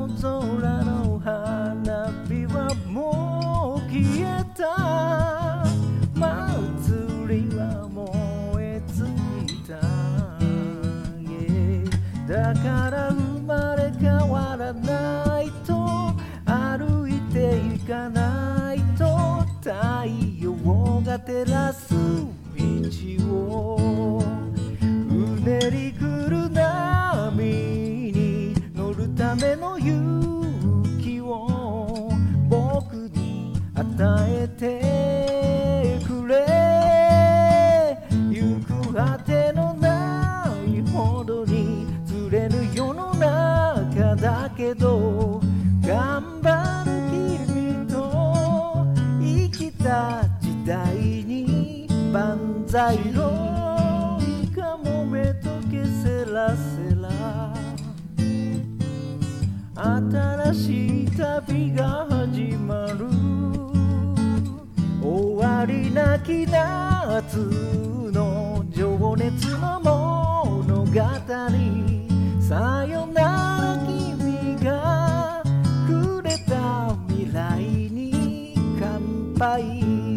青空の花火はもう消えた、祭りは燃え尽きた、だから生まれ変わらないと、歩いていかないと、太陽が照らす道を、うねり来る波に乗るための勇気を僕に与えてくれ。行く果てのないほどにずれる世の中だけど、頑張る君と生きた時代に万歳のかもめとけセラセラ、新しい旅が始まる、終わりなき夏の情熱の物語、さよなら君がくれた未来に乾杯。